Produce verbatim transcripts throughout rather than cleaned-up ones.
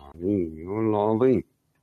العظيم.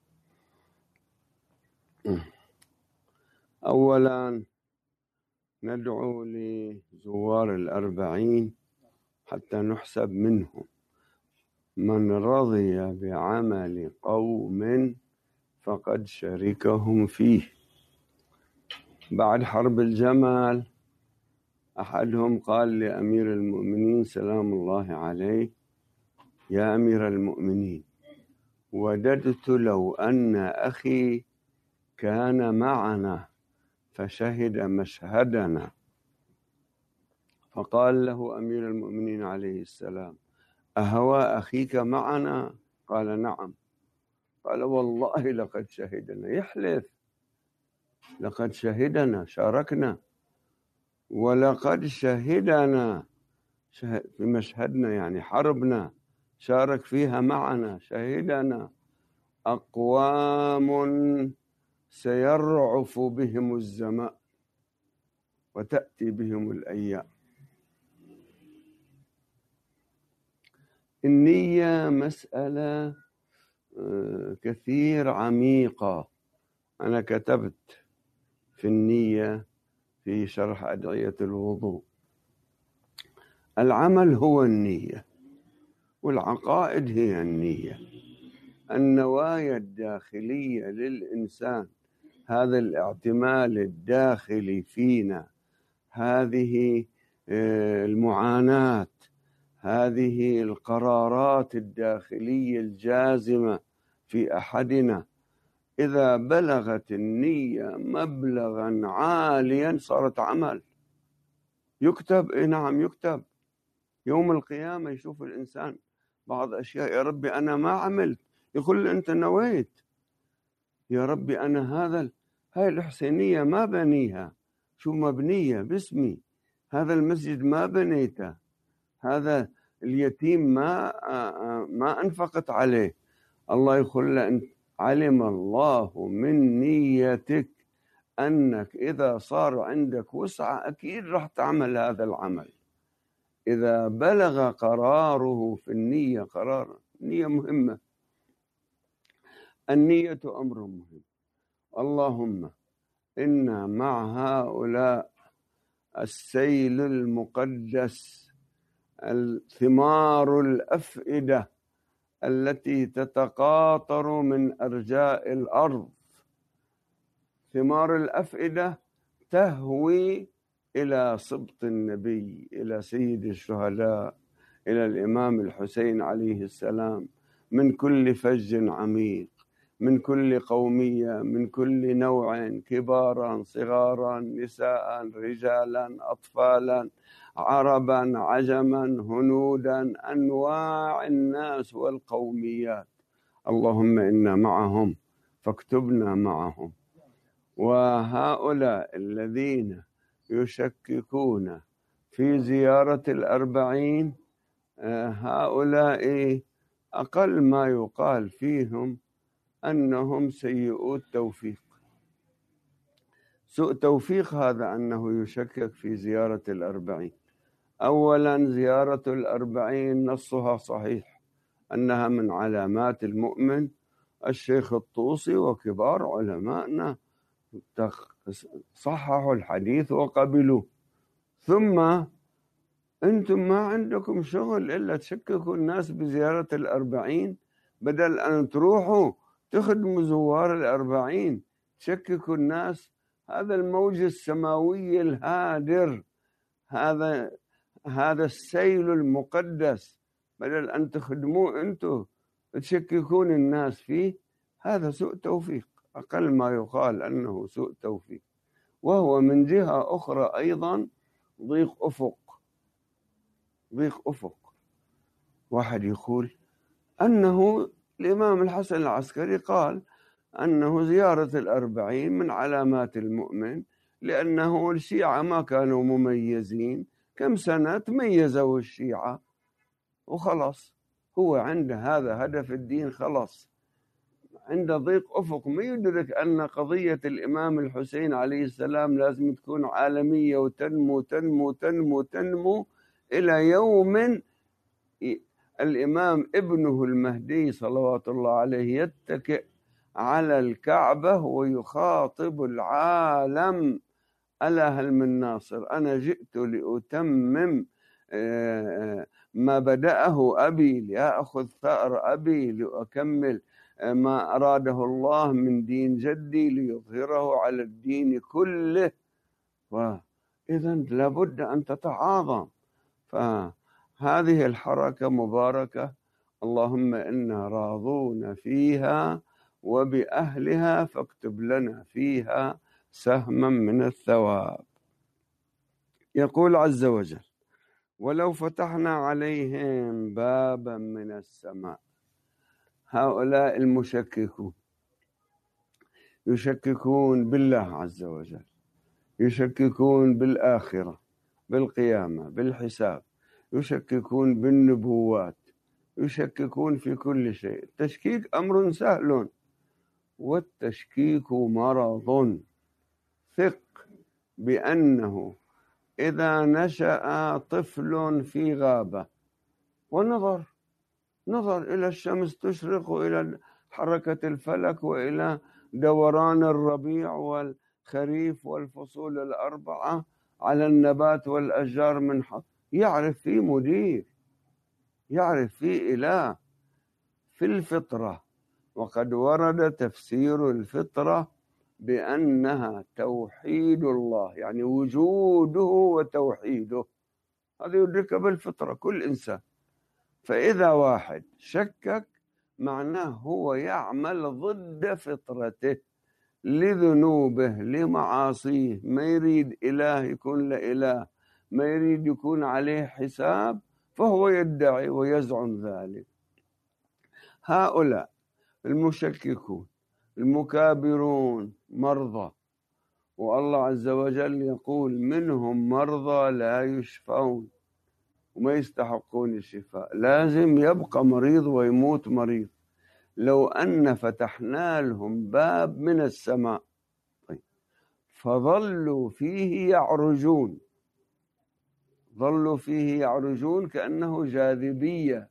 أولا ندعو لزوار الأربعين حتى نحسب منهم. من رضي بعمل قوم فقد شركهم فيه. بعد حرب الجمل أحدهم قال لأمير المؤمنين سلام الله عليه: يا أمير المؤمنين، وددت لو أن أخي كان معنا فشهد مشهدنا. فقال له أمير المؤمنين عليه السلام: أهوى أخيك معنا؟ قال: نعم. قال: والله لقد شهدنا. يحلف: لقد شهدنا، شاركنا، ولقد شهدنا في مشهدنا، يعني حربنا شارك فيها معنا، شهدنا أقوام سيرعف بهم الزمان وتأتي بهم الأيام. النية مسألة كثير عميقة. أنا كتبت في النية في شرح أدعية الوضوء: العمل هو النية، والعقائد هي النية. النوايا الداخلية للإنسان، هذا الاعتمال الداخلي فينا، هذه المعاناة، هذه القرارات الداخلية الجازمة في أحدنا، إذا بلغت النية مبلغا عاليا صارت عمل يكتب. إيه نعم، يكتب. يوم القيامة يشوف الإنسان بعض أشياء: يا ربي أنا ما عملت. يقول أنت نويت. يا ربي أنا هذا هاي الحسينية ما بنيها، شو مبنية باسمي. هذا المسجد ما بنيته، هذا اليتيم ما ما أنفقت عليه. الله يقول له: أنت علم الله من نيتك أنك إذا صار عندك وسعة أكيد راح تعمل هذا العمل. إذا بلغ قراره في النية، قرار النية مهمة. النية أمر مهم. اللهم إنا مع هؤلاء السيل المقدس، الثمار الأفئدة التي تتقاطر من أرجاء الأرض، ثمار الأفئدة تهوي إلى سبط النبي، إلى سيد الشهداء، إلى الإمام الحسين عليه السلام، من كل فج عميق، من كل قومية، من كل نوع، كبارا صغارا، نساء رجالا أطفالا، عربا عجما هنودا، أنواع الناس والقوميات. اللهم إنا معهم فاكتبنا معهم. وهؤلاء الذين يشككون في زيارة الأربعين، هؤلاء أقل ما يقال فيهم أنهم سيئو التوفيق. سوء توفيق هذا أنه يشكك في زيارة الأربعين. أولا، زيارة الأربعين نصها صحيح أنها من علامات المؤمن. الشيخ الطوسي وكبار علمائنا صححوا الحديث وقبلوه. ثم أنتم ما عندكم شغل إلا تشككوا الناس بزيارة الأربعين، بدل أن تروحوا تخدموا زوار الأربعين تشككوا الناس. هذا الموج السماوي الهادر، هذا هذا السيل المقدس، بدل أن تخدموه أنتم تشككون الناس فيه. هذا سوء توفيق، أقل ما يقال أنه سوء توفيق. وهو من جهة أخرى أيضا ضيق أفق. ضيق أفق. واحد يقول أنه الإمام الحسن العسكري قال أنه زيارة الأربعين من علامات المؤمن، لأنه الشيعة ما كانوا مميزين، كم سنة تميزوا الشيعة وخلص. هو عنده هذا هدف الدين، خلص. عنده ضيق أفق، ما يدرك أن قضية الإمام الحسين عليه السلام لازم تكون عالمية وتنمو تنمو تنمو تنمو إلى يوم الإمام ابنه المهدي صلوات الله عليه يتكئ على الكعبة ويخاطب العالم: ألا هل من ناصر؟ أنا جئت لأتمم ما بدأه أبي، لأخذ ثأر أبي، لأكمل ما أراده الله من دين جدي ليظهره على الدين كله. وإذا لابد أن تتعاظم. فهذه الحركة مباركة، اللهم إنا راضون فيها وبأهلها فاكتب لنا فيها سهما من الثواب. يقول عز وجل: ولو فتحنا عليهم بابا من السماء. هؤلاء المشككون يشككون بالله عز وجل، يشككون بالآخرة، بالقيامة، بالحساب، يشككون بالنبوات، يشككون في كل شيء. التشكيك أمر سهل، والتشكيك مرض. ثق بأنه إذا نشأ طفل في غابة ونظر نظر إلى الشمس تشرق وإلى حركة الفلك وإلى دوران الربيع والخريف والفصول الأربعة على النبات والأشجار من حق، يعرف في مدير، يعرف في إله، في الفطرة. وقد ورد تفسير الفطرة بأنها توحيد الله، يعني وجوده وتوحيده، هذا يدرك بالفطرة كل إنسان. فإذا واحد شكك معناه هو يعمل ضد فطرته، لذنوبه، لمعاصيه، ما يريد إله يكون له إله، ما يريد يكون عليه حساب، فهو يدعي ويزعم ذلك. هؤلاء المشككون المكابرون مرضى، والله عز وجل يقول: منهم مرضى لا يشفون، وما يستحقون الشفاء، لازم يبقى مريض ويموت مريض. لو أن فتحنا لهم باب من السماء فظلوا فيه يعرجون، ظلوا فيه يعرجون كأنه جاذبية،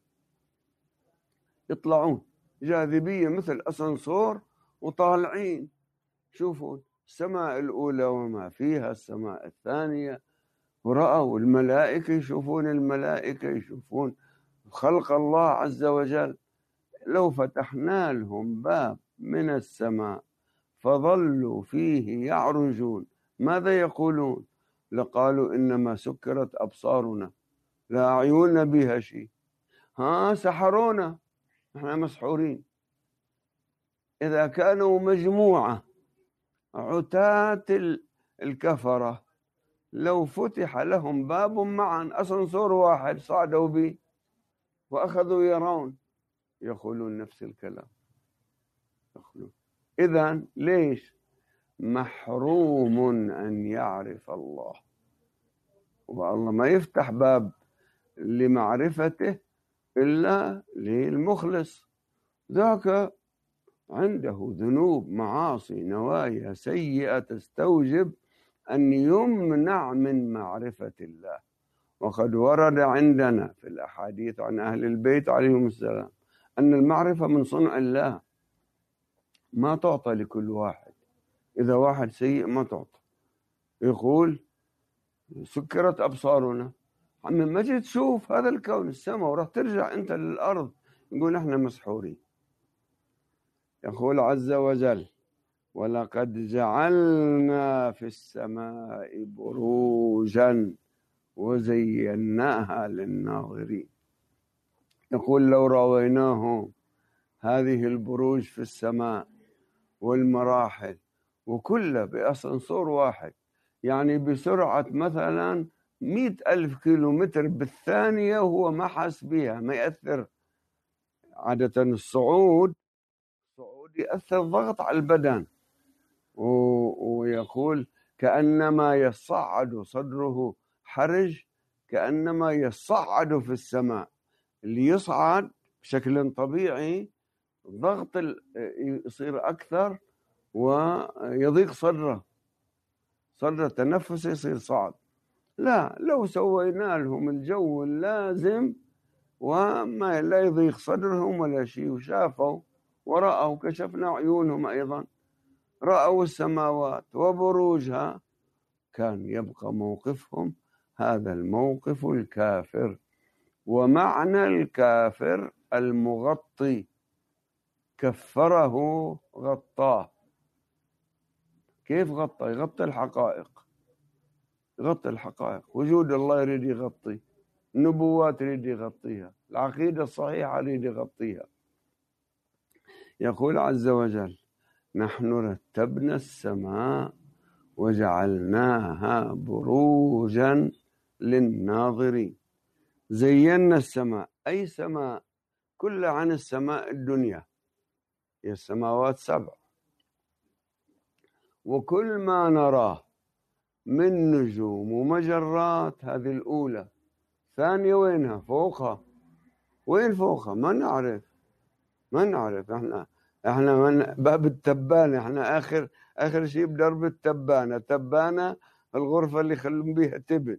يطلعون جاذبية مثل أسانسور وطالعين. شوفوا السماء الأولى وما فيها، السماء الثانية، ورأوا الملائكة، يشوفون الملائكة، يشوفون خلق الله عز وجل. لو فتحنا لهم باب من السماء فظلوا فيه يعرجون، ماذا يقولون؟ لقالوا: إنما سكرت أبصارنا، لا أعيننا بها شيء، ها سحرونا، احنا مسحورين. إذا كانوا مجموعة عتاة الكفرة لو فتح لهم باب معا، أسانسور واحد صعدوا به وأخذوا يرون، يقولون نفس الكلام، يقولون. إذن ليش؟ محروم أن يعرف الله، والله ما يفتح باب لمعرفته إلا للمخلص، ذاك عنده ذنوب، معاصي، نوايا سيئة تستوجب أن يمنع من معرفة الله. وقد ورد عندنا في الأحاديث عن أهل البيت عليهم السلام أن المعرفة من صنع الله، ما تعطى لكل واحد. إذا واحد سيء ما تعطى. يقول: سكرت أبصارنا، عم ما جيت تشوف هذا الكون، السماء، وراح ترجع أنت للأرض. يقول: احنا مسحورين. يقول عز وجل: ولقد جعلنا في السماء بروجا وزيناها للناظرين. يقول: لو رويناهم هذه البروج في السماء والمراحل وكلها بأسانسور واحد، يعني بسرعة مثلا مئة ألف كيلومتر بالثانية، وهو ما حس بها، ما يأثر. عادة الصعود الصعود يأثر ضغط على البدن، ويقول: كأنما يصعد صدره حرج، كأنما يصعد في السماء. اللي يصعد بشكل طبيعي ضغط يصير أكثر ويضيق صدره، صدر التنفس يصير صعب. لا، لو سوينا لهم الجو اللازم وما لا يضيق صدرهم ولا شيء، وشافوا ورأوا، كشفنا عيونهم أيضا، رأوا السماوات وبروجها. كان يبقى موقفهم هذا الموقف الكافر. ومعنى الكافر المغطي، كفره غطاه. كيف غطى؟ يغطي الحقائق، يغطي الحقائق. وجود الله يريد يغطي، النبوات يريد يغطيها، العقيدة الصحيحة يريد يغطيها. يقول عز وجل: نحن رتبنا السماء وجعلناها بروجا للناظرين. زينا السماء، أي سماء؟ كل عن السماء الدنيا، هي السماوات سبع، وكل ما نراه من نجوم ومجرات، هذه الأولى. ثانية وينها؟ فوقها. وين فوقها؟ ما نعرف، ما نعرف. احنا احنا من باب التبانة، احنا آخر آخر شيء بدرب التبانة. تبانة الغرفة اللي يخلون بيها تبن.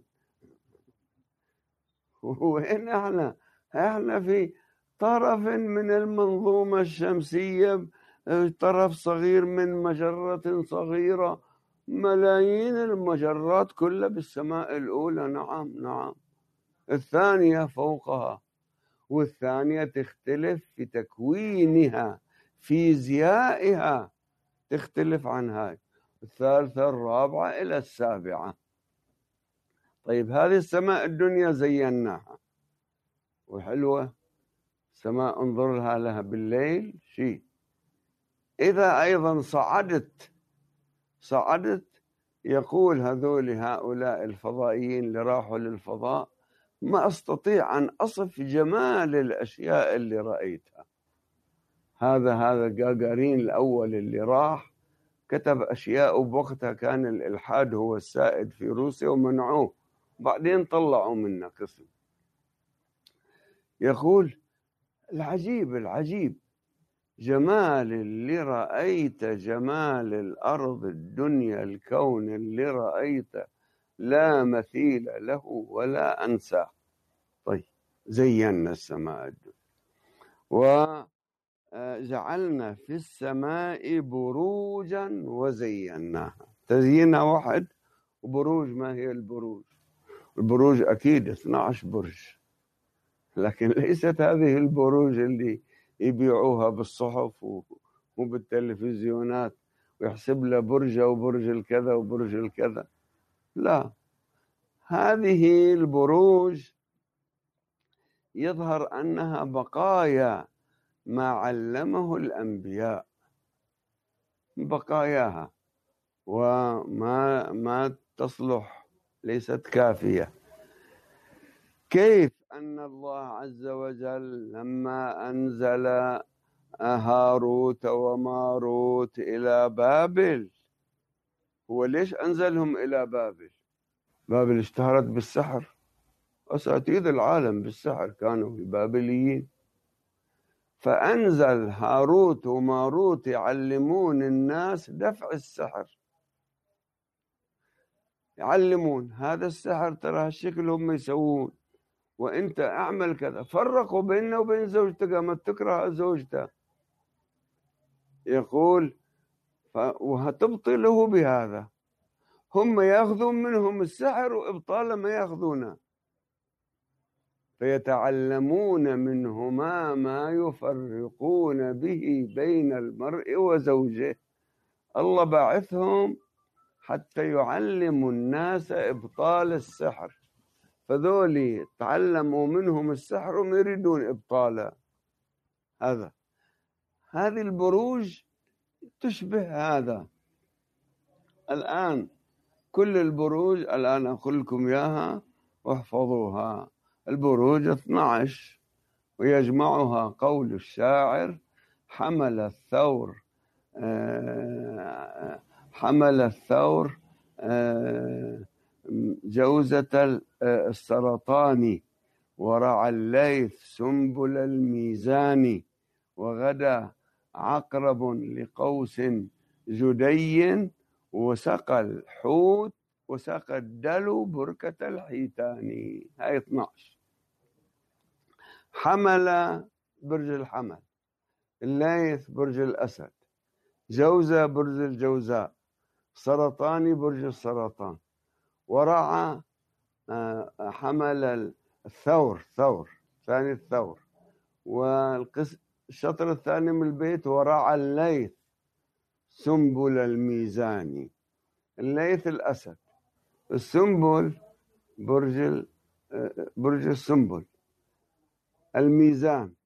وين احنا؟ احنا في طرف من المنظومة الشمسية، طرف صغير من مجرة صغيرة. ملايين المجرات كلها بالسماء الأولى. نعم نعم. الثانية فوقها، والثانية تختلف في تكوينها، فيزيائها تختلف عن هاي. الثالثة الرابعة إلى السابعة. طيب هذه السماء الدنيا زيناها وحلوة، سماء انظر لها لها بالليل شيء. إذا أيضا صعدت صعدت يقول هذول هؤلاء الفضائيين اللي راحوا للفضاء: ما أستطيع أن أصف جمال الأشياء اللي رأيتها. هذا هذا جاجارين الأول اللي راح كتب أشياء، وبوقتها كان الإلحاد هو السائد في روسيا ومنعوه، بعدين طلعوا منه قسم. يقول: العجيب العجيب جمال اللي رأيت، جمال الأرض الدنيا الكون اللي رأيت لا مثيل له ولا أنسى. طيب زينا السماء الدنيا وجعلنا في السماء بروجا وزيناها. تزيينها واحد، وبروج ما هي البروج؟ البروج أكيد اثنا عشر برج، لكن ليست هذه البروج اللي يبيعوها بالصحف وبالتلفزيونات ويحسب له برج وبرج الكذا وبرج الكذا. لا، هذه البروج يظهر أنها بقايا ما علمه الأنبياء، بقاياها، وما ما تصلح، ليست كافية. كيف أن الله عز وجل لما أنزل هاروت وماروت إلى بابل، هو ليش أنزلهم إلى بابل؟ بابل اشتهرت بالسحر، أساتذة العالم بالسحر كانوا البابليين. فأنزل هاروت وماروت يعلمون الناس دفع السحر، يعلمون هذا السحر ترى هالشكل هم يسوون، وانت اعمل كذا. فرقوا بيننا وبين زوجتك، قامت تكره زوجته. يقول: وهتبطله بهذا. هم ياخذون منهم السحر وابطاله ما ياخذونه، فيتعلمون منهما ما يفرقون به بين المرء وزوجه. الله باعثهم حتى يعلموا الناس ابطال السحر، فذولي تعلموا منهم السحر وما يريدون ابطاله. هذا هذه البروج تشبه هذا. الآن كل البروج الآن أقول لكم إياها واحفظوها. البروج اثنا عشر، ويجمعها قول الشاعر: حمل الثور حمل الثور جوزة السرطان، ورعى الليث سنبل الميزان، وغدا عقرب لقوس جدي، وسقى الحوت وسقى الدلو بركة الحيتان. هاي اثنا عشر. حمل برج الحمل، الليث برج الأسد، جوزة برج الجوزاء، سرطاني برج السرطان، ورعى حمل الثور، ثور ثاني الثور، والشطر الثاني من البيت ورعى الليث سنبل الميزاني. الليث الأسد، السنبل برج برج السنبل، الميزان،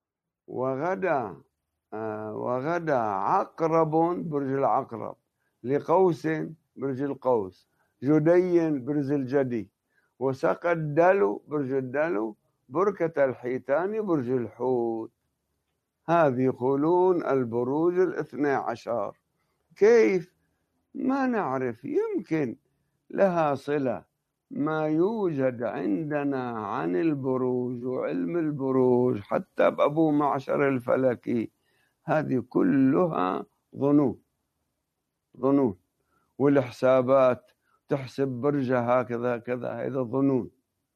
وغدا وغدا عقرب برج العقرب، لقوس برج القوس، جدي برج الجدي، وسقى الدلو برج الدلو، بركة الحيتان برج الحوت. هذه قولون البروج الاثنى عشر. كيف؟ ما نعرف، يمكن لها صلة ما يوجد عندنا عن البروج وعلم البروج حتى بأبو معشر الفلكي. هذه كلها ظنون ظنون، والحسابات تحسب برجها هكذا كذا، هذا ظنون.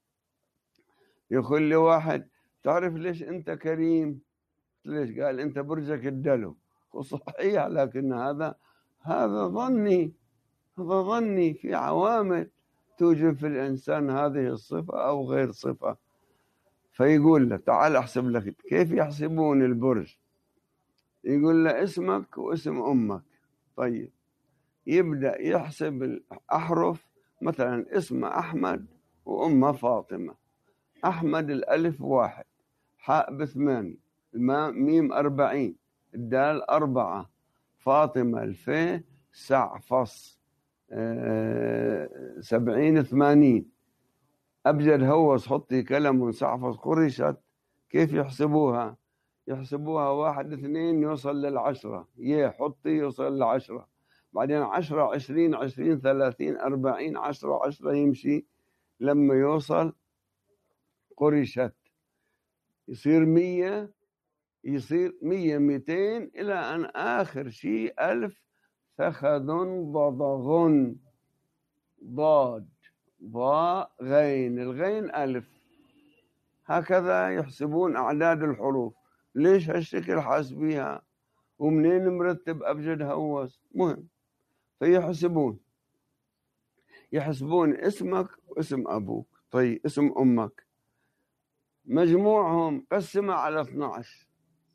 يقول لي واحد تعرف ليش أنت كريم؟ ليش؟ قال أنت برجك الدلو. وصحيح، لكن هذا هذا ظني، هذا ظني في عوامل توجد في الإنسان هذه الصفة أو غير صفة. فيقول له تعال أحسب لك. كيف يحسبون البرج؟ يقول له اسمك واسم أمك. طيب، يبدأ يحسب الأحرف، مثلا اسم أحمد وأمه فاطمة. أحمد الألف واحد، حاء بثمانية، الميم أربعين، الدال أربعة، فاطمة الفاء سع فص أه سبعين ثمانين، أبجد هوس حطي كلم ونسعفص قرشت. كيف يحسبوها؟ يحسبوها واحد اثنين يوصل للعشرة، يه حطي يوصل للعشرة، بعدين عشرة عشرين عشرين ثلاثين أربعين عشرة عشرة يمشي لما يوصل قرشت، يصير مية، يصير مية ميتين، إلى أن آخر شيء ألف. فخذ ضضغ ضاد ضاء غين، الغين ألف. هكذا يحسبون أعداد الحروف. ليش هالشكل حاسبيها؟ ومنين مرتب أبجد هوس؟ مهم. فيحسبون يحسبون اسمك واسم أبوك. طيب اسم أمك مجموعهم قسمة على اثنى عشر.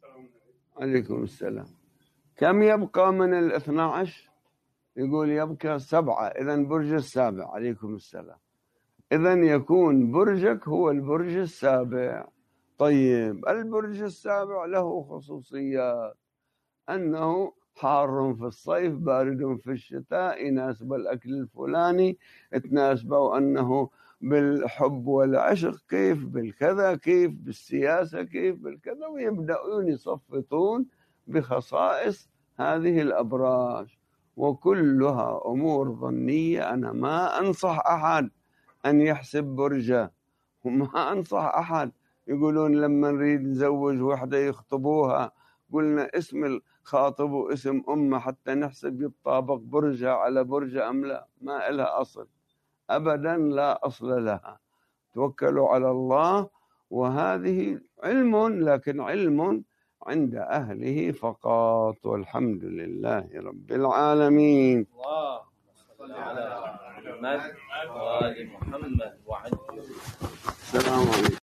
عليكم السلام. كم يبقى من الاثنى عشر؟ يقول يبقى سبعة. إذن برج السابع. عليكم السلام. إذن يكون برجك هو البرج السابع. طيب البرج السابع له خصوصيات، أنه حار في الصيف بارد في الشتاء، يناسب الأكل الفلاني، تناسبه أنه بالحب والعشق، كيف بالكذا، كيف بالسياسة، كيف بالكذا، ويبدأون يصفطون بخصائص هذه الأبراج، وكلها أمور ظنية. أنا ما أنصح أحد أن يحسب برجه، وما أنصح أحد. يقولون لما نريد نزوج وحدة يخطبوها قلنا اسم الخاطب واسم أمه حتى نحسب يطابق برجها على برجها أم لا. ما إلها أصل أبدا، لا أصل لها. توكلوا على الله، وهذه علم، لكن علم عند أهله فقط، والحمد لله رب العالمين. الله صل على محمد وآل محمد وعلى السلام عليكم.